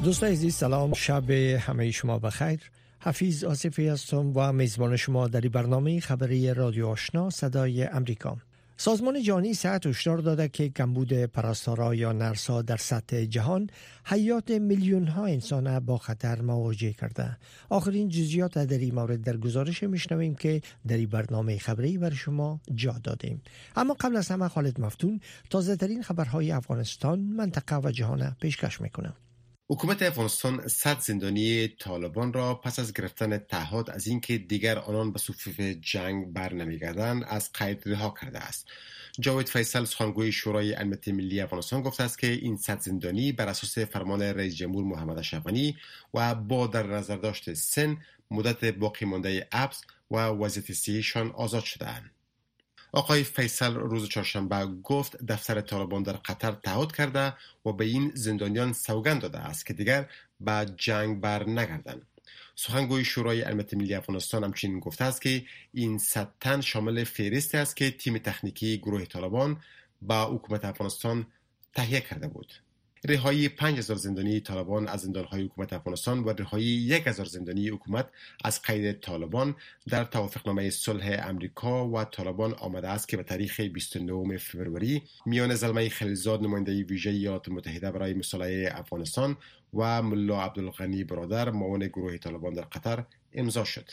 دوستان عزیز سلام، شب همه شما بخیر. حفیظ آصفی هستم و میزبان شما در برنامه خبری رادیو آشنا صدای امریکا. سازمان جهانی صحت هشدار داده که کمبود پرستارا یا نرسا در سطح جهان حیات میلیون ها انسان با خطر مواجه کرده. آخرین جزئیات در این مورد در گزارش میشنویم که در این برنامه خبری بر شما جا دادیم. اما قبل از همه خالد مفتون تازه ترین خبرهای افغانستان، منطقه و جهان پیشکش میکنه. حکومت افغانستان 100 زندانی طالبان را پس از گرفتن تعهد از اینکه دیگر آنان به صفوف جنگ بر نمیگردند از قید رها کرده است. جاوید فیصل، سخنگوی شورای امنیت ملی افغانستان، گفته است که این 100 زندانی بر اساس فرمان رئیس جمهور محمد اشرف غنی و با در نظر داشت سن، مدت باقی مانده حبس و وضعیت صحیشان آزاد شده‌اند. آقای فیصل روز چهارشنبه گفت دفتر طالبان در قطر تعهد کرده و به این زندانیان سوگند داده است که دیگر به جنگ بر نگردند. سخنگوی شورای امنیت ملی افغانستان همچنین گفته است که این 100 تن شامل فهرستی است که تیم تکنیکی گروه طالبان با حکومت افغانستان تهیه کرده بود. رهایی 5000 زندانی طالبان از زندانهای حکومت افغانستان و رهایی 1000 زندانی حکومت از قید طالبان در توافقنامه صلح امریکا و طالبان آمده است که به تاریخ 29 فوریه میان زلمه خلیلزاد، نماینده ویژه ایالات متحده برای مصالحه افغانستان، و ملا عبدالغنی برادر، معاون گروه طالبان در قطر امضا شد.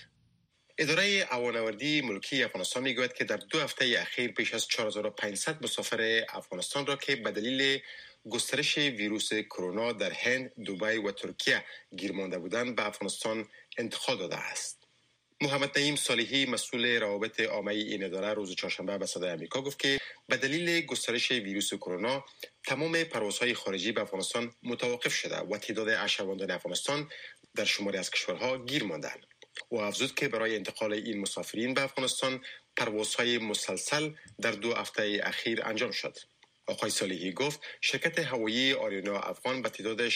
اداره هوانوردی ملکی افغانستان میگوید که در 2 هفته اخیر بیش از 4500 مسافر افغانستان را که به دلیل گسترش ویروس کرونا در هند، دبی و ترکیه گیر مانده بودند به افغانستان انتقال داده است. محمد نعیم صالحی، مسئول روابط عامه این اداره، روز چهارشنبه به صدای آمریکا گفت که به دلیل گسترش ویروس کرونا تمام پروازهای خارجی به افغانستان متوقف شده و تعداد اشهروندان افغانستان در شماری از کشورها گیر ماندند. او افزود که برای انتقال این مسافرین به افغانستان پروازهای مسلسل در 2 هفته اخیر انجام شد. آقای صالحی گفت شرکت هوایی آریانا افغان به تعداد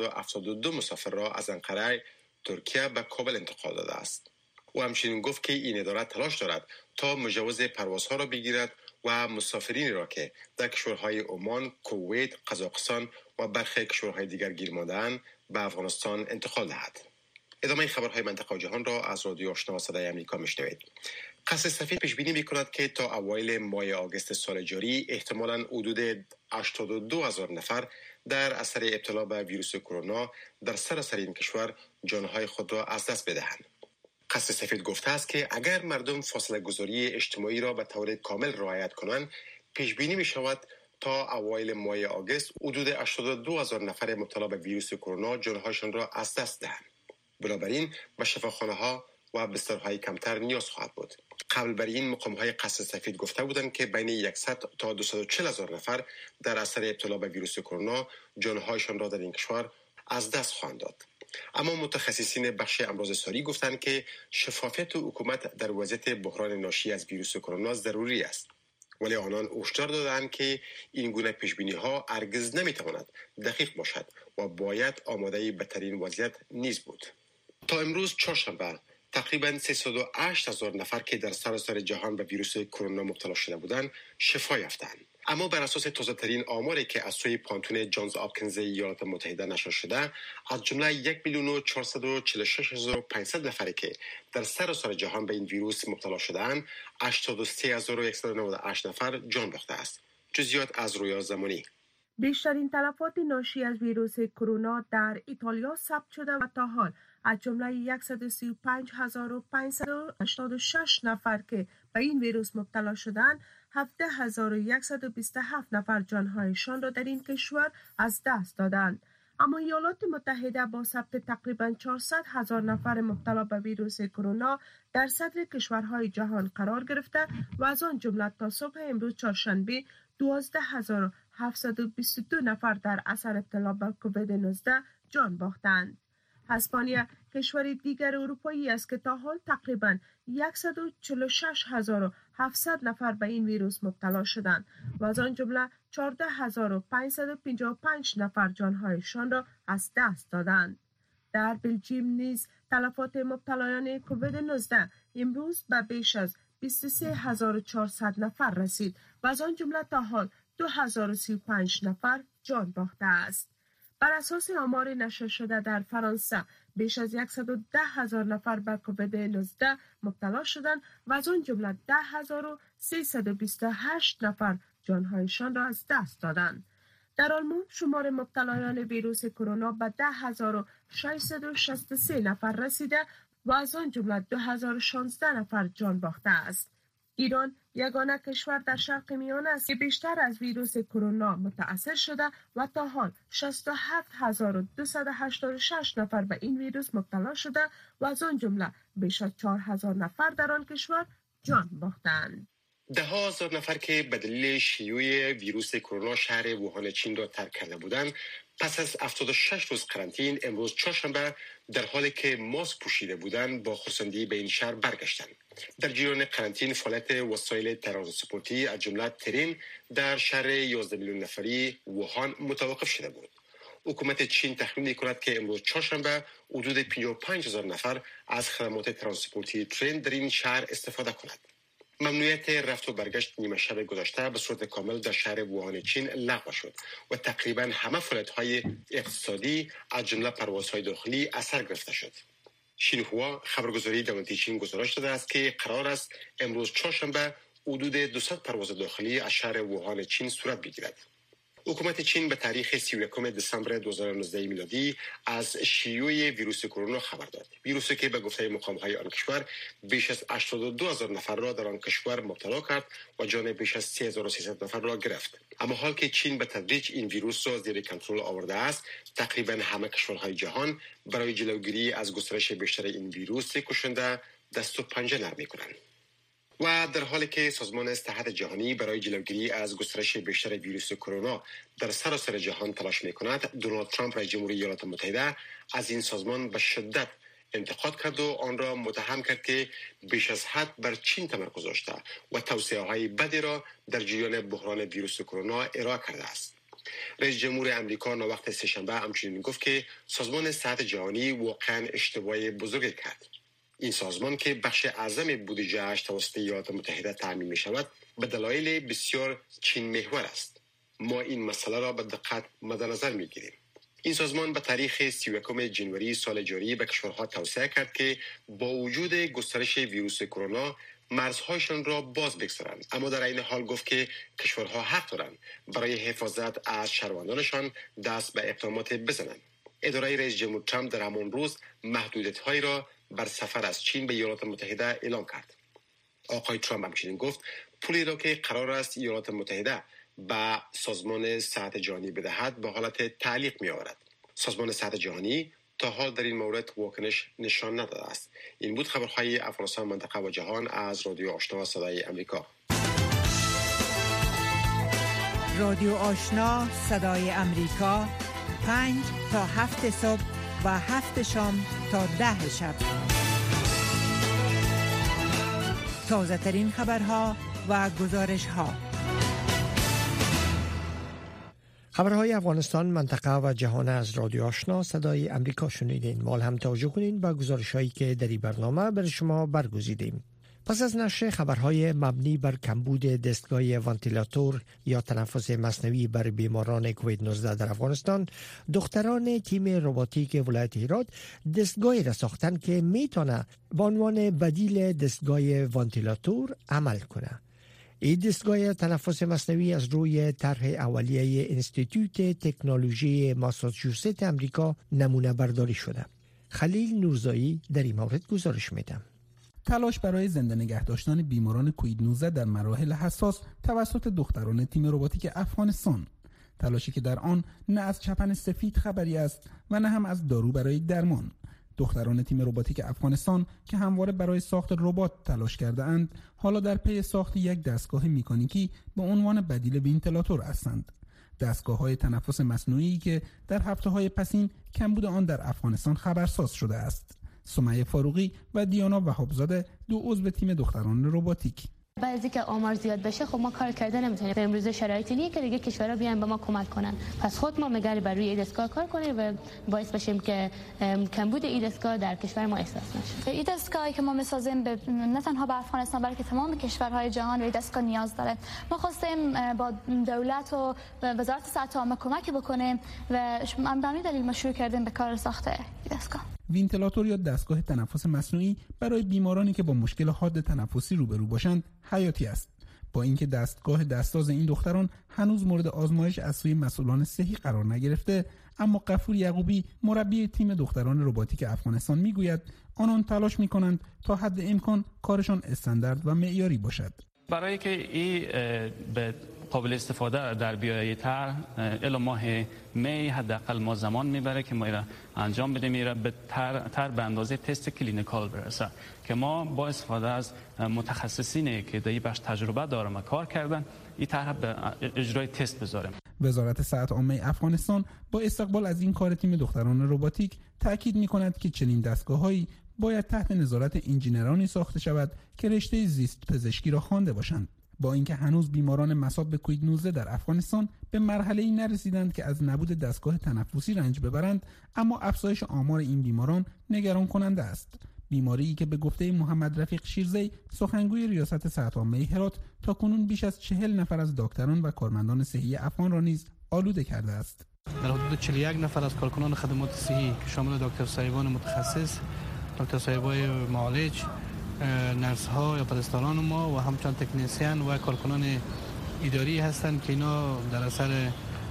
672 مسافر را از انقره، ترکیه به کابل انتقال داده است. او همچنین گفت که این اداره تلاش دارد تا مجوز پروازها را بگیرد و مسافرینی را که در کشورهای عمان، کویت، قزاقستان و برخی کشورهای دیگر گیر مانده‌اند به افغانستان انتقال دهد. ادامه خبرهای منطقه و جهان را از رادیو آشنا صدای آمریکا میشنوید. قصر سفید پیش بینی می‌کند که تا اوایل ماه آگوست سال جاری احتمالاً حدود 82,000 نفر در اثر ابتلا به ویروس کرونا در سراسر این کشور جانهای خود را از دست بدهند. قصر سفید گفته است که اگر مردم فاصله گذاری اجتماعی را به طور کامل رعایت کنند، پیش بینی می‌شود تا اوایل ماه آگوست حدود 82,000 نفر مبتلا به ویروس کرونا جانهایشان را از دست دهند. بنابراین به شفاخانه‌ها و بسترهای کمتر نیاز خواهد بود. قبل بر این مقام‌های قصر سفید گفته بودند که بین 100 تا 240,000 نفر در اثر ابتلا به ویروس کرونا جانهایشان را در این کشور از دست خواهند داد. اما متخصصین بخش امراض ساری گفتند که شفافیت حکومت در وضعیت بحران ناشی از ویروس کرونا ضروری است. ولی آنان هشدار دادند که این گونه پیش‌بینی‌ها هرگز نمی‌تواند دقیق باشد و باید آماده بدترین وضعیت نیز بود. تا امروز چهارشنبه تقریباً 308,000 نفر که در سراسر جهان به ویروس کرونا مبتلا شده بودند شفا یافتند. اما بر اساس تازه‌ترین آماری که از سوی پانتون جانز هاپکینز ایالات متحده نشر شده، از جمله 1,446,500 نفری که در سراسر جهان به این ویروس مبتلا شده‌اند، 83,198 نفر جان باخته است. جزئیات از رویا زمانی. بیشترین تلفات ناشی از ویروس کرونا در ایتالیا ثبت شده و تا حال از جمله 135,586 نفر که به این ویروس مبتلا شدند، 17,127 نفر جانهایشان را در این کشور از دست دادند. اما ایالات متحده با ثبت تقریباً 400,000 نفر مبتلا به ویروس کرونا در صدر کشورهای جهان قرار گرفته و از آن جمله تا صبح امروز چهارشنبه 12,722 نفر در اثر ابتلا به کووید 19 جان باختند. اسپانیا کشور دیگر اروپایی است که تا حال تقریباً 146,700 نفر به این ویروس مبتلا شدند و از آن جمله 14,555 نفر جانهایشان را از دست دادند. در بلژیم نیز تلفات مبتلایان کووید 19 امروز به بیش از 23,400 نفر رسید و از آن جمله تا حال 2,035 نفر جان باخته است. بر اساس آمار نشر شده در فرانسه بیش از 110,000 نفر به کووید 19 مبتلا شدند و از آن جمله 10,328 نفر جانهایشان را از دست دادند. در آلمان شمار مبتلایان ویروس کرونا به 10,663 نفر رسیده و از آن جمله 2016 نفر جان باخته است. ایران یگانه کشور در شرق میانه است که بیشتر از ویروس کرونا متأثر شده و تا حال 67,286 نفر به این ویروس مبتلا شده و از آن جمله بیش از 4,000 نفر در آن کشور جان باختند. 10,000 نفر که به دلیل شیوع ویروس کرونا شهر ووهان چین را ترک کرده بودند، پس از 76 روز قرنطینه امروز چهارشنبه در حالی که ماسک پوشیده بودند با خرسندی به این شهر برگشتند. در جریان قرنطینه فعالیت وسایل ترانسپورتی از جمله ترین در شهر 11 میلیون نفری ووهان متوقف شده بود. حکومت چین تخمین می‌کند که امروز چهارشنبه حدود 55,000 نفر از خدمات ترانسپورتی ترین در این شهر استفاده کنند. ممنوعیت رفت و برگشت نیمه شب گذشته به صورت کامل در شهر ووهان چین لغو شد و تقریبا همه فعالیت‌های اقتصادی از جمله پروازهای داخلی اثر گرفته شد. شینهوا خبرگزاری دولتی چین گزارش داده است که قرار است امروز چهارشنبه حدود 200 پرواز داخلی از شهر ووهان چین صورت بگیرد. حکومت چین به تاریخ 31 دسامبر 2019 میلادی از شیوع ویروس کرونا خبر داد. ویروسی که به گفته مقام‌های آن کشور بیش از 82,000 نفر را در آن کشور مبتلا کرد و جان بیش از 3,300 نفر را گرفت. اما حال که چین به تدریج این ویروس را زیر کنترل آورده است، تقریبا همه کشورهای جهان برای جلوگیری از گسترش بیشتر این ویروس کشنده دست و پنجه نرم می‌کنند. و در حالی که سازمان صحت جهانی برای جلوگیری از گسترش بیشتر ویروس کرونا در سراسر جهان تلاش می‌کند، دونالد ترامپ رئیس جمهوری ایالات متحده از این سازمان به شدت انتقاد کرد و آن را متهم کرد که بیش از حد بر چین تمرکز داشته و توصیه‌های بدی را در جریان بحران ویروس کرونا ارائه کرده است. رئیس جمهور آمریکا وقت سه‌شنبه همچنین گفت که سازمان صحت جهانی واقعاً اشتباه بزرگی کرد. این سازمان که بخش اعظم بودجه‌اش توسط ایالات متحده تامین می‌شود، به دلایل بسیار چین محور است. ما این مسئله را به دقت مد نظر می‌گیریم. این سازمان به تاریخ 31 ژانویه سال جاری به کشورها توصیه کرد که با وجود گسترش ویروس کرونا مرزهایشان را باز بگذارند، اما در این حال گفت که کشورها حق دارند برای حفاظت از شهروندانشان دست به اقدامات بزنند. اداره رئیس جمهور ترامپ در همان روز محدودیت‌هایی را بر سفر از چین به ایالات متحده اعلام کرد. آقای ترامپ همچنین گفت پولی را که قرار است ایالات متحده به سازمان صحت جهانی بدهد به حالت تعلیق می آورد. سازمان صحت جهانی تا حال در این مورد واکنش نشان نداده است. این بود خبرهای افغانستان، منطقه و جهان از رادیو آشنا صدای امریکا. رادیو آشنا صدای امریکا 5 تا 7 صبح و 7 شام تا 10 شب. تازه ترین خبرها و گزارش ها. خبرهای افغانستان، منطقه و جهان از رادیو آشنا صدای امریکا شنیدین. مال هم توجه کنین با گزارش‌هایی که در این برنامه بر شما برگزیدیم. پس از نشر خبرهای مبنی بر کمبود دستگاه وانتیلاتور یا تنفس مصنوعی بر بیماران کووید 19 در افغانستان، دختران تیم روباتیک ولایت هرات دستگاهی را ساختند که میتونه به عنوان بدیل دستگاه وانتیلاتور عمل کنه. این دستگاه تنفس مصنوعی از روی طرح اولیه انستیتوت تکنولوژی ماساچوست امریکا نمونه برداری شده. خلیل نورزایی در این مورد گزارش میده. تلاش برای زنده نگه داشتن بیماران کووید 19 در مراحل حساس توسط دختران تیم روباتیک افغانستان، تلاشی که در آن نه از چپن سفید خبری است و نه هم از دارو برای درمان. دختران تیم روباتیک افغانستان که همواره برای ساخت ربات تلاش کرده اند، حالا در پی ساخت یک دستگاه مکانیکی به عنوان بدیل ونتیلاتور هستند. دستگاه‌های تنفس مصنوعی که در هفته‌های پسین کمبود آن در افغانستان خبرساز شده است. سمیه فاروقی و دیانا وهابزاده دو عضو تیم دختران روباتیک. بعد از اینکه آمار زیاد بشه خب ما کار کردن نمیتونیم. امروز شرایطی نیست که دیگه کشورها بیان به ما کمک کنن، پس خود ما مگر بر روی دستگاه کار کنیم و باعث بشیم که کمبود این دستگاه در کشور ما احساس نشه. این دستگاهی که ما میسازیم نه تنها به افغانستان بلکه تمام کشورهای جهان به دستگاه نیاز داره. ما خواستیم با دولت و وزارت صحت عامه کمک بکنیم و به همین دلیل ما شروع کردیم به کار ساخت دستگاه. وینتیلاتور یا دستگاه تنفس مصنوعی برای بیمارانی که با مشکل حاد تنفسی روبرو باشند حیاتی است. با اینکه دستگاه دستساز این دختران هنوز مورد آزمایش از سوی مسئولان صحی قرار نگرفته، اما غفور یعقوبی مربی تیم دختران رباتیک افغانستان میگوید آنان تلاش میکنند تا حد امکان کارشان استاندارد و معیاری باشد. برای که این به قابل استفاده در بیایی تر الی ماه می حداقل ما زمان میبره که ما را انجام بدیم، میره به تر به اندازه تست کلینیکال برسه که ما با استفاده از متخصصینی که در این بخش تجربه دارن و کار کردن این طرح به اجرای تست بذاریم. وزارت صحت عامه افغانستان با استقبال از این کار تیم دختران رباتیک تاکید می‌کند که چنین دستگاه‌هایی باید تحت نظارت انجینرانی ساخته شود که رشته زیست پزشکی را خوانده باشند. با اینکه هنوز بیماران مصاب به کووید 19 در افغانستان به مرحله‌ای نرسیدند که از نبود دستگاه تنفسی رنج ببرند، اما افزایش آمار این بیماران نگران کننده است. بیماری که به گفته محمد رفیق شیرزی سخنگوی ریاست صحت عامه هرات تاکنون بیش از 40 نفر از دکتران و کارمندان صحی افغان را نیز آلوده کرده است. در حدود 41 نفر از کارکنان خدمات صحی که شامل دکتر صاحبان متخصص، دکتر صاحبای معالج، نرس ها یا پرستاران ما و همچنین تکنسین و کارکنان اداری هستند که اینا در اثر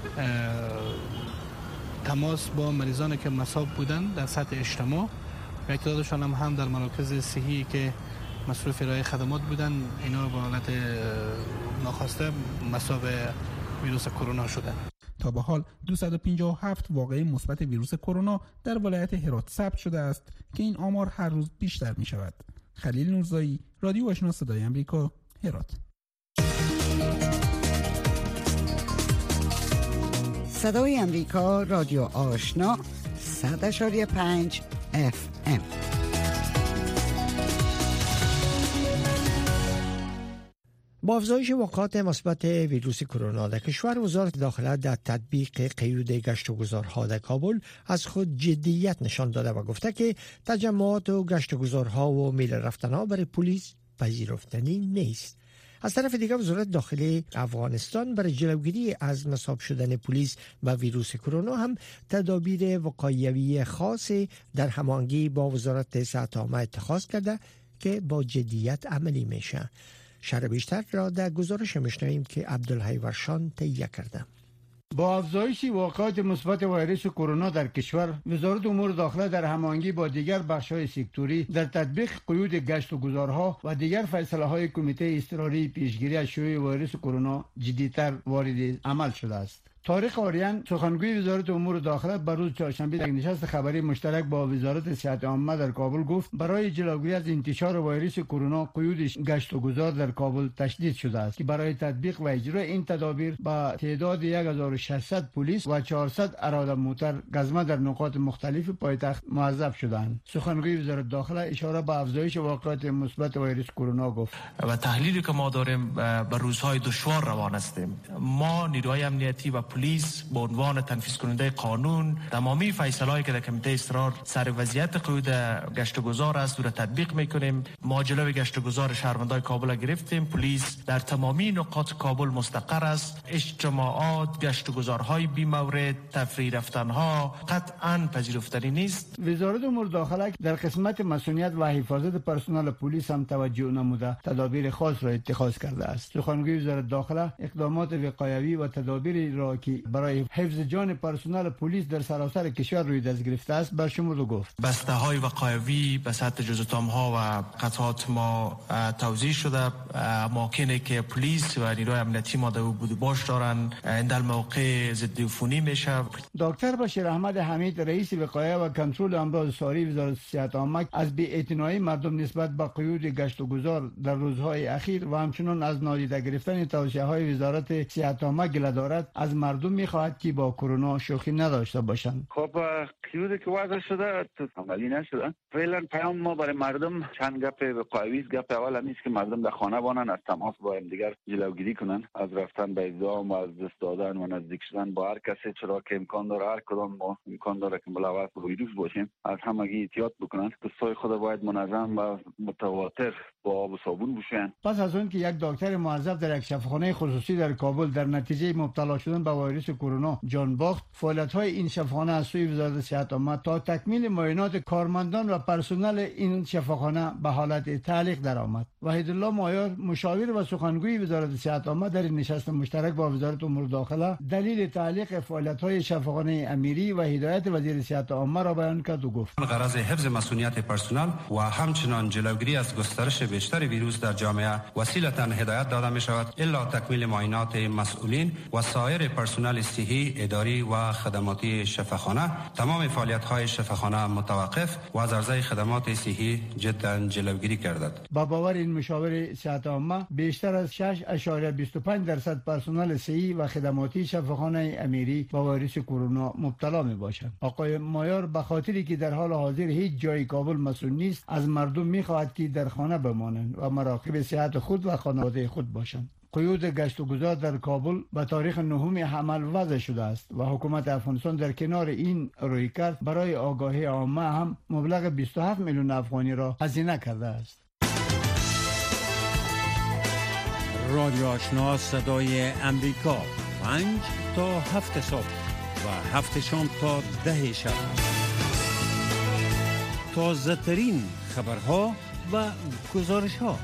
تماس با مریضانی که مصاب بودند در سطح اجتماع و تعدادشان هم در مراکز صحی که مصروف ارائه خدمات بودند، اینا به حالت ناخواسته مصاب ویروس کرونا شدند. تا به حال 257 واقعه مثبت ویروس کرونا در ولایت هرات ثبت شده است که این آمار هر روز بیشتر می شود. خلیل نورزایی، رادیو آشنا صدای آمریکا، هرات. صدای آمریکا، رادیو آشنا 100.5 FM. با افزایش واقعات مثبت ویروس کرونا در کشور، وزارت داخله در تطبیق قیود گشت و گذارها در کابل از خود جدیت نشان داده و گفته که تجمعات و گشت و گذارها و میل رفتنها برای پلیس پذیرفتنی نیست. از طرف دیگر وزارت داخله افغانستان برای جلوگیری از مصاب شدن پلیس و ویروس کرونا هم تدابیر وقایوی خاصی در هماهنگی با وزارت صحت عامه اتخاذ کرده که با جدیت عملی میشه. شرح بیشتر را در گزارش میشنویم که عبدالحی ورشان تهیه کرده. با افزایش واقعات مثبت ویروس کرونا در کشور، وزارت امور داخله در هماهنگی با دیگر بخش‌های سکتوری در تطبیق قیود گشت و گذارها و دیگر فیصله‌های کمیته اضطراری پیشگیری از شیوع ویروس کرونا جدی‌تر وارد عمل شده است. طارق آریان، سخنگوی وزارت امور داخله، بر روز چهارشنبه در نشست خبری مشترک با وزارت صحت عامه در کابل گفت برای جلوگیری از انتشار ویروس کرونا قیود گشت و گذار در کابل تشدید شده است که برای تطبیق و اجرای این تدابیر با تعداد 1600 پلیس و 400 اراده موتر گزمه در نقاط مختلف پایتخت موظف شدند. سخنگوی وزارت داخله اشاره به افزایش واقعات مثبت ویروس کرونا گفت و تحلیلی که ما داریم به روزهای دشوار روان هستیم. ما نیروهای امنیتی و پلیس به عنوان تنفیذ کننده قانون تمامی فیصله‌ای که در کمیته اضطرار سر وضعیت قیود گشت و گذار است رو تطبیق میکنیم. ما جلوی گشت و گذار شهروندان کابل گرفتیم. پلیس در تمامی نقاط کابل مستقر است. اجتماعات، گشت و گذارهای بی مورد، تفریح رفتنها قطعاً پذیرفتنی نیست. وزارت امور داخله در قسمت مسئولیت و حفاظت پرسنل پلیس هم توجه نموده تدابیر خاص را اتخاذ کرده است. سخنگوی وزارت داخله اقدامات وقایوی و تدابیری را که برای حفظ جان پرسنل پلیس در سراسر کشور روی دست گرفته است برشمرد و گفت بسته های وقایوی به سطح جزءتام ها و قطعات ما توزیع شده. اماکنی که پلیس و نیروی امنیتی ما در بود باش دارن در موقع ضد عفونی میشه. دکتر بشیر احمد حمید، رئیس وقایه و کنترل امراض ساری وزارت صحت عامه، از بی‌اعتنایی مردم نسبت به قیود گشت و گذار در روزهای اخیر و همچنین از نادیده گرفتن توصیه‌های وزارت صحت عامه گله دارد. از مردم میخواهد که با کرونا شوخی نداشته باشند. خب قیودی که وضع شده عملی نشده. فعلا پیام ما برای مردم چند گپ قوی گپ اول همیشه که مردم در خانه بانن، از تماس با هم دیگر جلوگیری کنن، از رفتن به ازدحام و از دست دادن و نزدیک شدن با هر کسی، چرا که امکان داره هر کدام ما امکان داره که ملوث به ویروس باشیم، از همگی احتیاط بکنن. دستای خود باید منظم و متواتر با آب و صابون بشویند. پس از اون که یک دکتر موظف در یک شفاخانه خصوصی در کابل در نتیجه مبتلا شدن به ویروس کرونا جان باخت، فعالیت‌های این شفاخانه از سوی وزارت صحت عامه تا تکمیل معاینات کارمندان و پرسنل این شفاخانه به حالت تعلیق درآمد. وحیدالله مایار، مشاور و سخنگوی وزارت صحت عامه، در نشست مشترک با وزارت امور داخله دلیل تعلیق فعالیت‌های شفاخانه امیری و هدایت وزیر صحت عامه را بیان کرد و گفت: غرض حفظ مسئولیت پرسنل و همچنان جلوگیری از گسترش بیشتر ویروس در جامعه وسیلتاً هدایت داده می شود الا تکمیل معاینات مسئولین و سایر پرسنل صحی، اداری و خدماتی شفاخانه، تمام فعالیت‌های شفاخانه متوقف و از عرضه خدمات صحی جدا جلوگیری گردد. با باور این مشاور صحت عامه، بیشتر از 6.25% پرسنل صحی و خدماتی شفاخانه امیری با ویروس کرونا مبتلا می باشند. آقای مایار به خاطری که در حال حاضر هیچ جای کابل مسئول نیست، از مردم می خواهد که در خانه بمانند و مراقب صحت خود و خانواده خود باشند. قیود گشت و گذار در کابل به تاریخ 9 حمل وضع شده است و حکومت افغانستان در کنار این رویکرد برای آگاهی عامه هم مبلغ 27 میلیون افغانی را هزینه کرده است. رادیو آشنا صدای امریکا 5 تا 7 صبح و 7 شام تا 10 شب. تازه ترین خبرها و گزارش ها.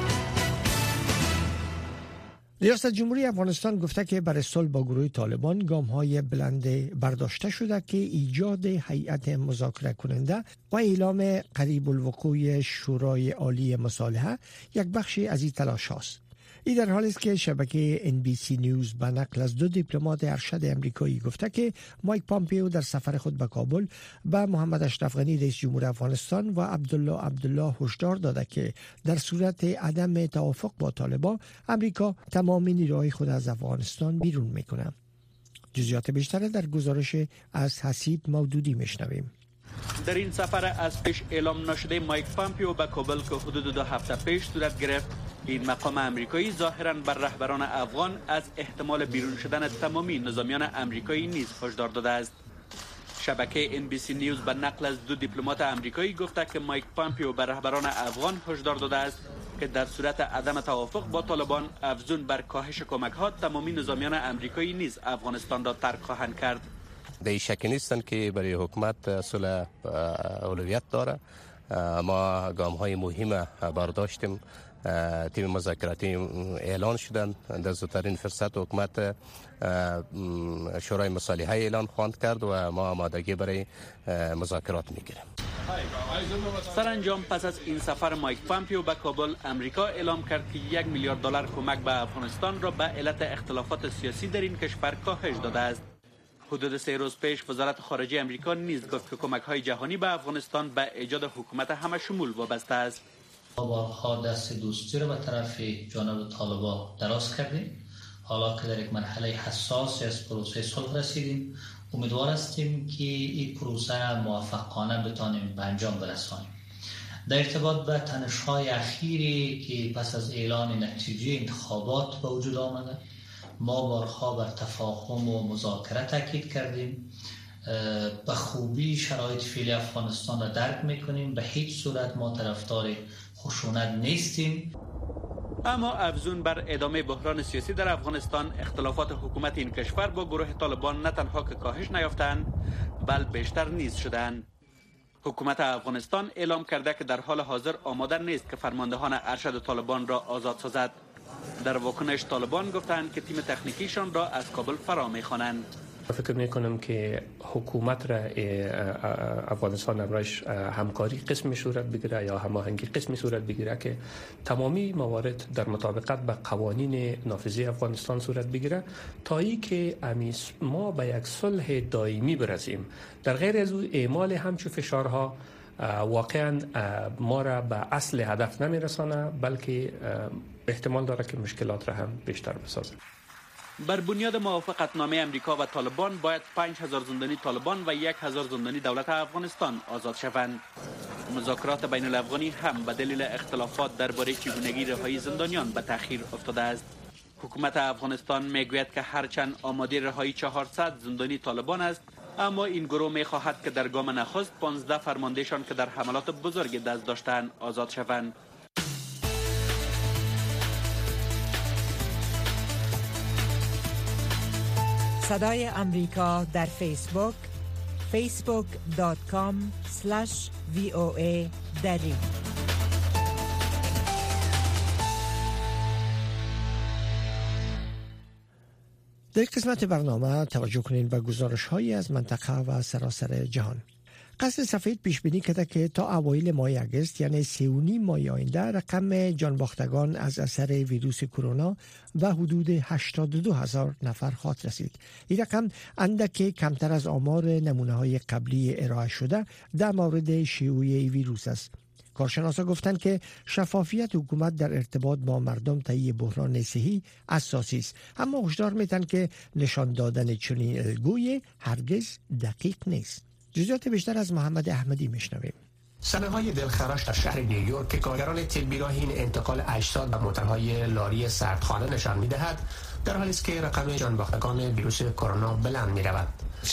ریاست جمهوری افغانستان گفته که برای صلح با گروه طالبان گام‌های بلند برداشته شده که ایجاد هیئت مذاکره کننده و اعلام قریب الوقوع شورای عالی مصالحه یک بخشی از این تلاش هاست. این در حالی است که شبکه NBC نیوز به نقل از 2 دیپلمات ارشد امریکایی گفته که مایک پامپیو در سفر خود به کابل به محمد اشرف غنی رئیس جمهور افغانستان و عبدالله هشدار داده که در صورت عدم توافق با طالبان، امریکا تمام نیروهای خود از افغانستان بیرون میکنه. جزئیات بیشتر در گزارش از حسیب مودودی میشنویم. در این سفر از پیش اعلام نشده مایک پامپیو به کابل که حدود 2 هفته پیش صورت گرفت، این مقام امریکایی ظاهراً بر رهبران افغان از احتمال بیرون شدن تمامی نظامیان امریکایی نیز هشدار داده است. شبکه NBC نیوز به نقل از 2 دیپلمات امریکایی گفته که مایک پامپیو به رهبران افغان هشدار داده است که در صورت عدم توافق با طالبان افزون بر کاهش کمک‌ها، تمامی نظامیان امریکایی نیز افغانستان را ترک خواهند کرد. در شکی نیستن که برای حکومت صلح اولویت داره. ما گام‌های مهم برداشتیم. تیم مذاکراتی اعلان شدن. در زودترین فرصت حکومت شورای مصالحه اعلان خواند کرد و ما آمادگی برای مذاکرات میگیریم. سرانجام پس از این سفر مایک پامپیو به کابل، امریکا اعلام کرد که $1 میلیارد کمک به افغانستان را به علت اختلافات سیاسی در این کشور کاهش داده است. حدود 3 روز پیش وزارت خارجه امریکا نیز گفت که کمک‌های جهانی به افغانستان به ایجاد حکومت همه شمول وابسته است. بارها دست دوستی را به طرف جانب طالبان دراز کردیم. حالا که در یک مرحله حساسی از پروسه صلح رسیدیم، امیدوار هستیم که این پروسه موفقانه بتانیم به انجام برسانیم. در ارتباط به تنش‌های اخیری که پس از اعلان نتیجه انتخابات به وجود آمده، ما بارها بر تفاهم و مذاکره تاکید کردیم. به خوبی شرایط فعلی افغانستان را درک میکنیم. به هیچ صورت ما طرفدار خشونت نیستیم. اما افزون بر ادامه بحران سیاسی در افغانستان، اختلافات حکومت این کشور با گروه طالبان نه تنها که کاهش نیافتند، بل بیشتر نیز شدند. حکومت افغانستان اعلام کرده که در حال حاضر آماده نیست که فرماندهان ارشد طالبان را آزاد سازد. در واکنش طالبان گفتند که تیم تکنیکیشان را از کابل فرا می‌خوانند. فکر میکنم که حکومت را افغانستان امرایش همکاری قسمی صورت بگیره یا هماهنگی قسمی صورت بگیره که تمامی موارد در مطابقت به قوانین نافذه افغانستان صورت بگیره تا ای که ما به یک صلح دائمی برسیم. در غیر از او اعمال همچو فشارها واقعا ما را به اصل هدف نمیرسانه، بلکه احتمال داره که مشکلات را هم بیشتر بسازه. بر بنیاد موافقتنامه امریکا و طالبان باید 5000 زندانی طالبان و 1000 زندانی دولت افغانستان آزاد شوند. مذاکرات بین الافغانی هم به دلیل اختلافات درباره چگونگی رهایی زندانیان به تأخیر افتاده است. حکومت افغانستان میگوید که هرچند آماده رهایی 400 زندانی طالبان است، اما این گروه میخواهد که در گام نخست 15 فرماندهشان که در حملات بزرگ دست داشتند آزاد شوند. صدای امریکا در فیسبوک facebook.com/VOA دری. در قسمت برنامه توجه کنین به گزارش‌هایی از منطقه و سراسر جهان. قصر سفید پیش بینی کرده که تا اوایل ماه اگست یعنی 3.5 ماه آینده رقم جانباختگان از اثر ویروس کرونا به حدود 82,000 نفر خواهد رسید. این رقم اندک کمتر از آمار نمونه‌های قبلی ارائه شده در مورد شیوع ویروس است. کارشناسا گفتند که شفافیت حکومت در ارتباط با مردم طی بحران صحی اساسی است، اما هشدار می‌دهند که نشان دادن چنین الگوی هرگز دقیق نیست. جزئیات بیشتر از محمد احمدی میشنویم. صداهای دلخراش در شهر نیویورک که کارگران طبی را این انتقال اجساد و موتورهای لاری سردخانه نشان می‌دهد، در حالی است که رقم جانباختگان ویروس کرونا بلند می‌رود.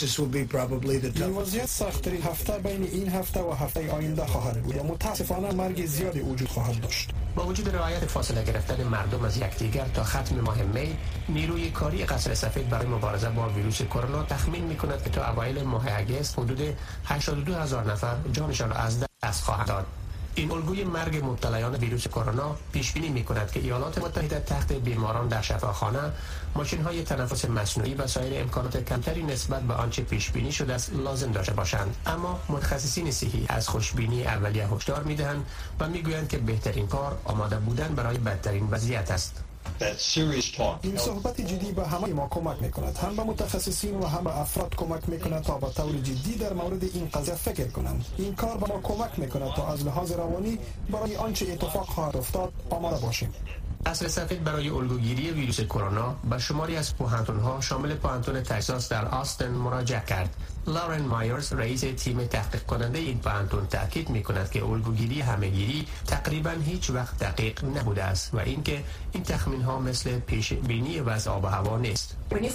این وضعیت سخت‌ترین هفته بین این هفته و هفته آینده خواهد بود و متاسفانه مرگ زیادی وجود خواهد داشت. با وجود رعایت فاصله گرفتن مردم از یکدیگر تا ختم ماه می، نیروی کاری قصر سفید برای مبارزه با ویروس کرونا تخمین می‌کند که تا اوایل ماه اگست حدود 82,000 نفر جانشان را از دست خواهند داد. این الگوی مرگ مبتلایان ویروس کرونا پیش بینی می‌کند که ایالات متحده تحت بیماران در شفاخانه، ماشین‌های تنفس مصنوعی و سایر امکانات کمتری نسبت به آنچه پیش بینی شده است لازم داشته باشند. اما متخصصین صحی از خوشبینی اولیه هشدار می‌دهند و می‌گویند که بهترین کار آماده بودن برای بدترین وضعیت است. این صحبت جدی به همه ما کمک میکند، هم به متخصصین و هم به افراد کمک میکند تا به طور جدی در مورد این قضیه فکر کنند. این کار به ما کمک میکند تا از لحاظ روانی برای آنچه اتفاق خواهد افتاد آماده باشیم. قصر سفید برای الگوگیری ویروس کرونا به شماری از پوهنتون‌ها شامل پوهنتون تگزاس در آستن مراجعه کرد. لارن مایرز رئیس تیم تحقیق کننده این پوهنتون تاکید می‌کند که الگوگیری همه‌گیری تقریباً هیچ وقت دقیق نبوده است و اینکه این تخمین‌ها مثل پیش بینی وضع آب و هوا نیست.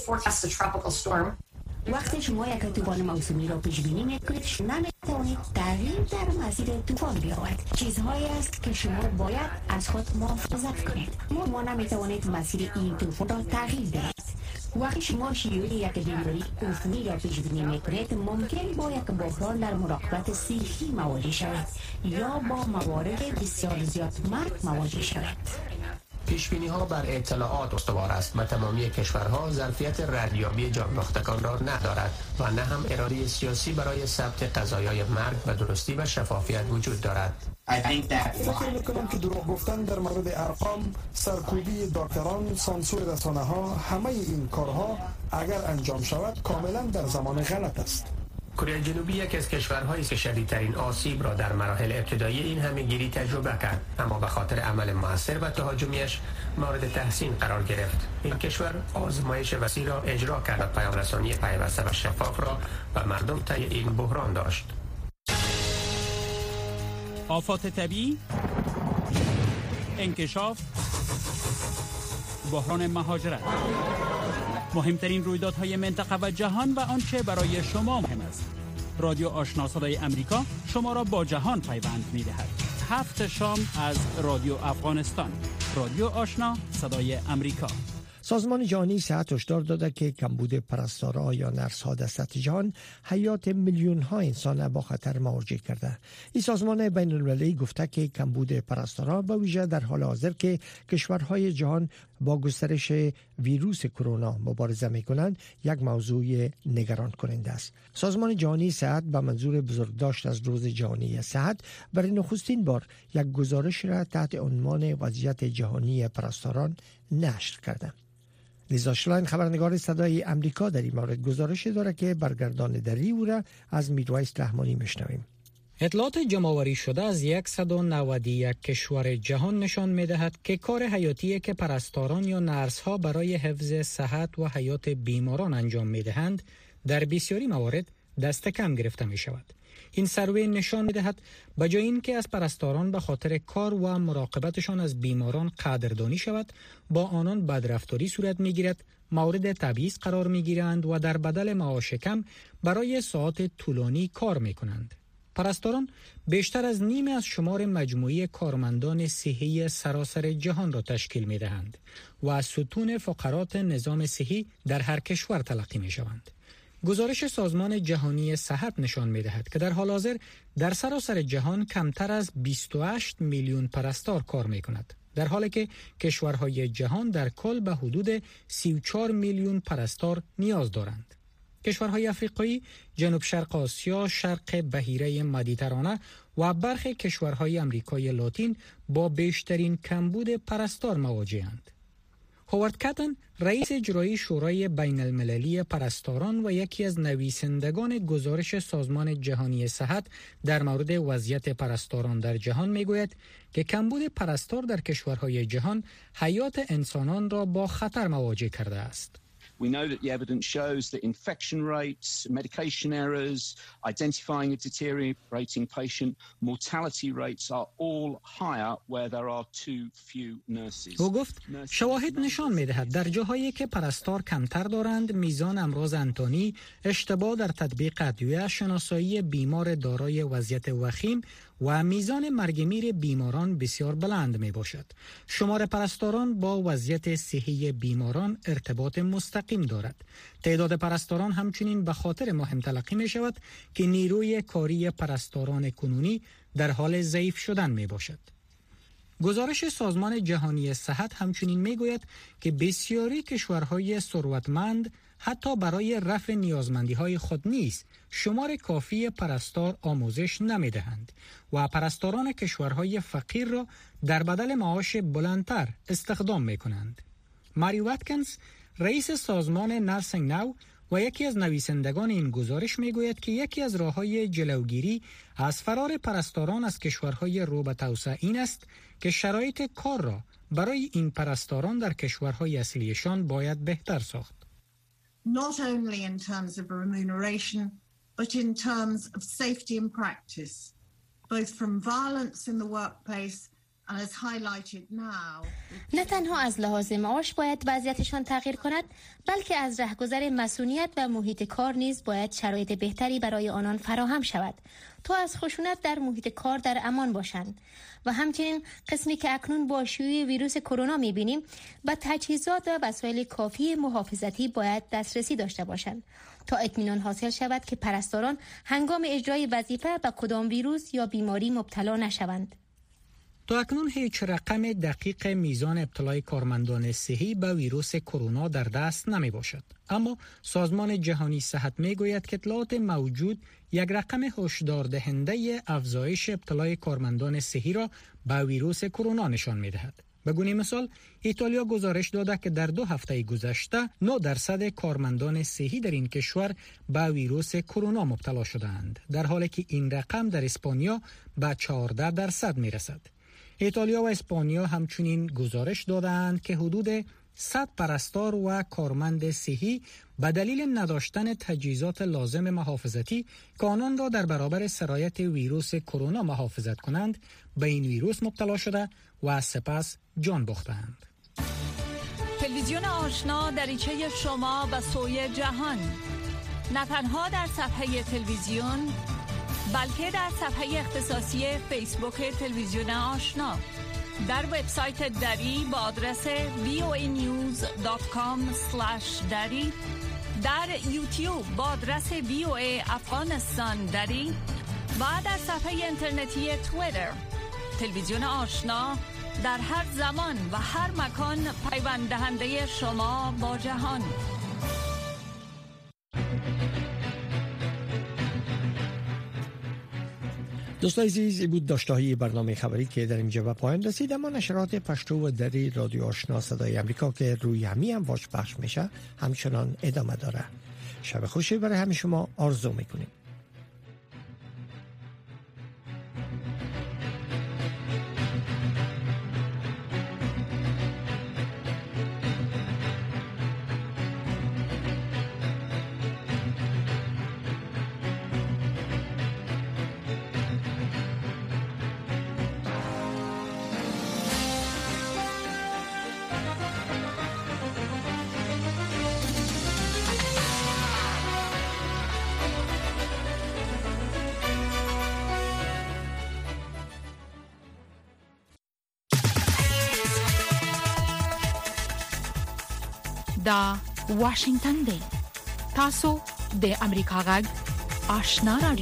وقتی شما یک طوفان موسمی را پیش بینی میکنید، نمیتوانید تغییر در مسیر طوفان بیاورید. چیزهایی است که شما باید از خود محافظت کنید. شما نمیتوانید مسیر این طوفان را تغییر دهید. وقتی شما شیوع یک بیماری عفونی را پیش بینی میکنید، ممکن با یک بحران در مراقبت صحی مواجه شوید یا با موارد بسیار زیاد مرگ مواجه شوید. پیشبینی‌ها بر اطلاعات استوار است و تمامی کشورها ظرفیت ردیابی جانباختگان را ندارد و نه هم اراده سیاسی برای ثبت قضایای مرگ و درستی و شفافیت وجود دارد. فکر میکنم که دروغ گفتن در مورد ارقام، سرکوبی دکتران، سانسور رسانه‌ها، همه این کارها اگر انجام شود کاملا در زمان غلط است. کره جنوبی یکی از کشورهایی است که شدیدترین آسیب را در مراحل ابتدایی این همه‌گیری تجربه کرد، اما به خاطر عمل موثر و تهاجمیش مورد تحسین قرار گرفت. این کشور آزمایش وسیع را اجرا کرد و پیام رسانی پیوسته و شفاف را به مردم طی این بحران داشت. آفات طبیعی، انکشاف، بحران مهاجرت، مهمترین رویدادهای منطقه و جهان و آنچه برای شما مهم است. رادیو آشنا صدای امریکا شما را با جهان پیوند می‌دهد. 7 شام از رادیو افغانستان. رادیو آشنا صدای امریکا. سازمان جهانی صحت هشدار داده که کمبود پرستارها یا نرس‌ها در سطح جهان حیات میلیون‌ها انسان با خطر مواجه کرده. این سازمان بین‌المللی گفته که کمبود پرستارها به ویژه در حال حاضر که کشورهای جهان با گسترش ویروس کرونا مبارزه می‌کنند یک موضوع نگران کننده است. سازمان جهانی صحت به منظور بزرگداشت از روز جهانی صحت برای نخستین بار یک گزارش را تحت عنوان وضعیت جهانی پرستاران نشر کرده. لیزا شلاین خبرنگار صدای امریکا در این مورد گزارش داره که برگردان دری او را از میرویس رحمانی میشنویم. اطلاعات جمع‌آوری شده از 191 کشور جهان نشان می‌دهد که کار حیاتی که پرستاران یا نرس‌ها برای حفظ صحت و حیات بیماران انجام می‌دهند در بسیاری موارد دست کم گرفته می‌شود. این سروی نشان می‌دهد به جای اینکه از پرستاران به خاطر کار و مراقبتشان از بیماران قدردانی شود، با آنان بدرفتاری صورت می‌گیرد، مورد تبعیض قرار می‌گیرند و در بدل معاش کم برای ساعات طولانی کار می‌کنند. پرستاران بیشتر از نیم از شمار مجموعی کارمندان صحی سراسر جهان را تشکیل می‌دهند و از ستون فقرات نظام صحی در هر کشور تلقی می‌شوند. گزارش سازمان جهانی صحت نشان می‌دهد که در حال حاضر در سراسر جهان کمتر از 28 میلیون پرستار کار می‌کند، در حالی که کشورهای جهان در کل به حدود 34 میلیون پرستار نیاز دارند. کشورهای افریقایی، جنوب شرق آسیا، شرق بحیره مدیترانه و برخی کشورهای امریکای لاتین با بیشترین کمبود پرستار مواجه‌اند. هوارد کاتن، رئیس اجرایی شورای بین المللی پرستاران و یکی از نویسندگان گزارش سازمان جهانی صحت در مورد وضعیت پرستاران در جهان میگوید که کمبود پرستار در کشورهای جهان حیات انسانان را با خطر مواجه کرده است. We know that the evidence shows that infection rates, medication errors, identifying a deteriorating patient, mortality rates are all higher where there are too few nurses. او گفت شواهد نشان می‌دهد در جاهایی که پرستار کمتر دارند، میزان امراض انتانی، اشتباه در تطبیق ادویه، شناسایی بیمار دارای وضعیت وخیم و میزان مرگ میر بیماران بسیار بلند می باشد. شمار پرستاران با وضعیت صحی بیماران ارتباط مستقیم دارد. تعداد پرستاران همچنین به خاطر مهم تلقی می شود که نیروی کاری پرستاران کنونی در حال ضعیف شدن می باشد. گزارش سازمان جهانی صحت همچنین می گوید که بسیاری کشورهای ثروتمند حتی برای رفع نیازمندی‌های خود نیز شمار کافی پرستار آموزش نمی‌دهند و پرستاران کشورهای فقیر را در بدل معاش بلندتر استخدام می‌کنند. ماری واتکنز، رئیس سازمان نرسینگ ناو و یکی از نویسندگان این گزارش می‌گوید که یکی از راه‌های جلوگیری از فرار پرستاران از کشورهای رو به توسعه این است که شرایط کار را برای این پرستاران در کشورهای اصلیشان باید بهتر ساخت. Not only in terms of remuneration, but in terms of safety and practice, both from violence in the workplace and as highlighted now. نه تنها از لحاظ معاش باید وضعیتشان تغییر کند، بلکه از رهگذر مسئولیت و محیط کار نیز باید شرایط بهتری برای آنان فراهم شود تا از خشونت در محیط کار در امان باشند و همچنین قسمی که اکنون با شیوع ویروس کرونا می‌بینیم به تجهیزات و وسایل کافی محافظتی باید دسترسی داشته باشند تا اطمینان حاصل شود که پرستاران هنگام اجرای وظیفه به کدام ویروس یا بیماری مبتلا نشوند. تا اکنون هیچ رقم دقیق میزان ابتلای کارمندان صحی به ویروس کرونا در دست نمی باشد، اما سازمان جهانی صحت می گوید که اطلاعات موجود یک رقم هشدار دهنده افزایش ابتلای کارمندان صحی را به ویروس کرونا نشان می دهد. به گونه مثال، ایتالیا گزارش داده که در 2 هفته گذشته 9% کارمندان صحی در این کشور به ویروس کرونا مبتلا شدند، در حالی که این رقم در اسپانیا به 14% می رسد. ایتالیا و اسپانیا همچنین گزارش دادند که حدود 100 پرستار و کارمند صحی به دلیل نداشتن تجهیزات لازم محافظتی که آنان را در برابر سرایت ویروس کرونا محافظت کنند به این ویروس مبتلا شده و سپس جان باختند. تلویزیون آشنا دریچه شما و سوی جهان، نه تنها در صفحه تلویزیون بلکه در صفحه اختصاصی فیسبوک تلویزیون آشنا، در وبسایت دری با آدرس voanews.com/dari، در یوتیوب با آدرس VOA افغانستان دری و در صفحه اینترنتی توییتر. تلویزیون آشنا در هر زمان و هر مکان پیوند دهنده شما با جهان. دوستان عزیز، بود داشته‌های برنامه خبری که در اینجا به پایان رسید، اما نشرات پشتو و دری رادیو آشنا صدای امریکا که روی همی هم واج پخش میشه همچنان ادامه داره. شب خوشی برای همه شما آرزو میکنیم. دا واشنگتن دی. تاسو د امریکا غږ آشنا رادیو